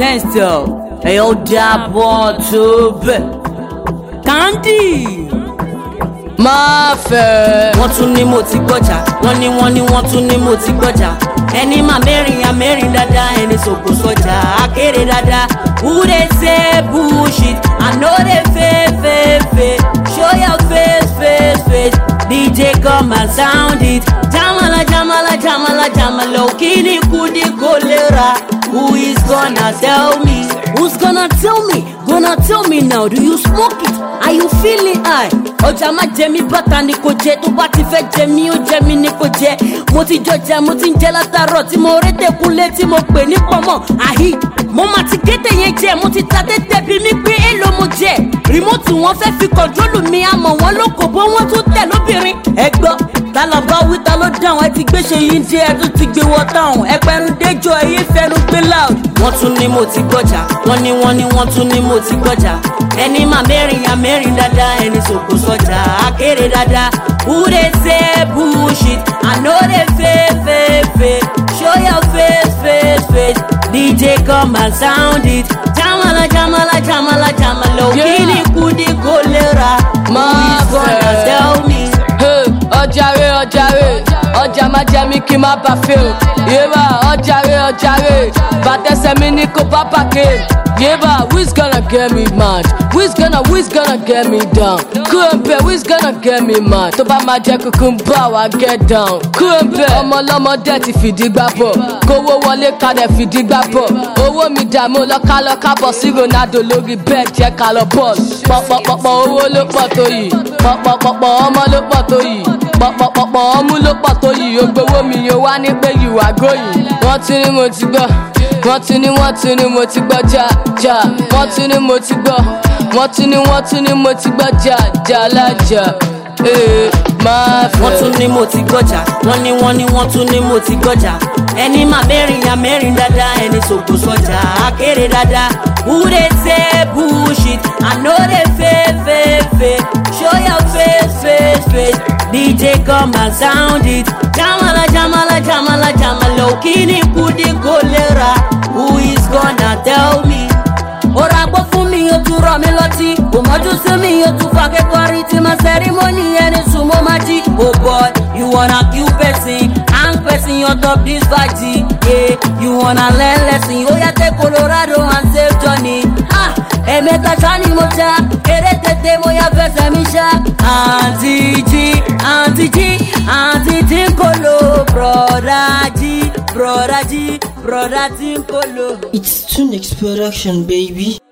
Tensto, yo dabo tube, Candy. Má fẹ́. Wọ́n tún ní mo ti gbọ́jà, wọ́n tún ní mo ti gbọ́jà. Ẹni máa mẹ́rin dáadáa, ẹni sòkò sọ́jà, akéré dáadáa. Who dey say bullshit? I know they fake. Show your face. DJ come and sound it. Jamala, kini kudi kolera. Who is gonna tell me? Who's gonna tell me? Gonna tell me now, do you smoke it? Are you feeling high? Ọjà má jẹ mí bàtà ni kò jẹ, tó bá ti fẹ́ jẹ mí ó jẹ mí ni kò jẹ. Mo ti jọjà, mo ti ń jẹ látàárọ̀ tí mo rédè kulé tí mo pè ní pọ̀mọ́. Àhí, mo máa ti gédé yẹn jẹ, mo ti ta tẹ́tẹ́ bí mi pé èlò mo jẹ. Rìmọ́tù wọn fẹ́ fi kọ̀ntrólù mi, àmọ́ wọn ló kò bó wọn tún tẹ̀ lóbìnrin. Ẹ gbọ́, ta la bá wí ta ló dáhùn, ẹ ti gbéṣe yìí ń jẹ́ ẹ tún ti gbé wọ táwọn. Ẹgbẹ̀rún déjọ ẹyẹ fẹnu gbé loud. Wọ́n tún ní mo ti gbọ́jà, wọ́n tún ní mo ti gbọ́jà. Ẹni máa mẹ́rin dáadáa, ẹni sòkò sọ́jà, akéré dáadáa. Who dey say bullshit? I know they fake. Show your face. DJ come and sound it. Jamala, kini kudi kolera. Who is gonna tell me? Ọjà má jẹ mí kí má bà fẹ́ o. Yéba ọjàre, bàtẹ́sẹ̀ mi ní kò bá pàké. Yéba, who's gonna get me mad? Who's gonna get me down? Kúròǹpẹ̀, who's gonna get me mad? Tó bá máa jẹ cucumber wá get down. Kúròǹpẹ̀, ọmọ ọlọ́mọdé ti fìdí gbá bọ̀. Kówó wọlé kalẹ̀ fìdí gbá bọ̀. Owó mi dààmú lọ́kàlọ́kà bọ̀ sí Ronaldo lórí bẹ́ẹ̀ jẹ́ ká lọ bọ́ọ̀lù. Pọ̀pọ̀pọ̀pọ̀ owó ló pọ̀ tó yìí. Pọ̀pọ̀pọ̀pọ̀ ọmọ ló pọ̀ tó yìí. Pọ̀pọ̀pọ̀pọ̀ ọmú ló pọ̀ tó yìí. Ògbówó mi yóò wá ní pé you are going. Wọ́n ti ní mo ti gbọ́. Wọ́n ti ní mo ti gbọ́ já. Wọ́n ti ní mo ti gbọ́. Wọ́n ti ní mo ti gbọ́ já lájà. Má fẹ́. Wọ́n tún ní mo ti gbọ́jà, wọ́n tún ní mo ti gbọ́jà. Ẹni máa mẹ́rin dáadáa, ẹni sòkò sọ́jà, akéré dáadáa. Who dey say bullshit? I know they fake. Show your face. DJ come and sound it. Jamala, kini kudi kolera. Who is gonna tell me? Ora gbọ́ fún mi, ó tún rọ̀ mí lọ́tí. Kò mọ́jú sí mi, ó tún fa kékọ́rí tí ma ceremony ẹni sùn mo máa jí. Oh boy, you wanna kill person, hang person on top this party. Yeah, you wanna learn lesson, ó yá take Colorado and save Johnny. Ẹ̀mẹ́ta ṣá ni mo já, eré tètè mo yá fẹsẹ̀ mi ṣá. Aunty G ń kolo, brother G ń kolo. It's Tunex production, baby.